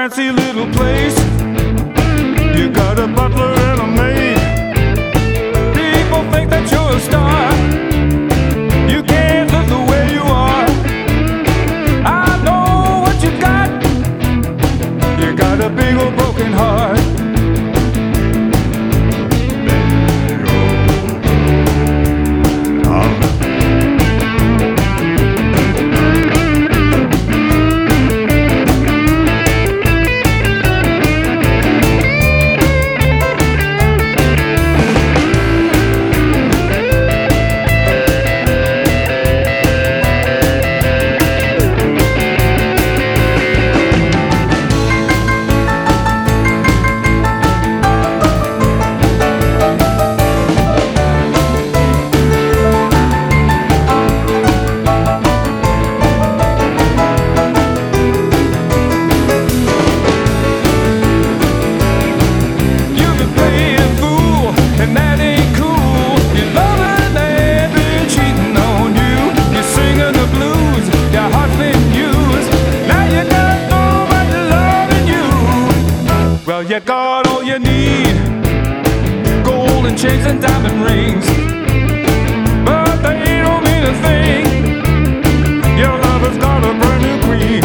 fancy little place. You got a butler and a maid. People think that you're a star. You can't live the way you are. I know what you got. You got a big old broken heart. Well, you got all you need, gold and chains and diamond rings, but they don't mean a thing. Your lover's got a brand new queen.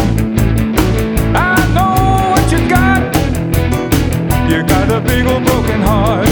I know what you got. You got a big old broken heart.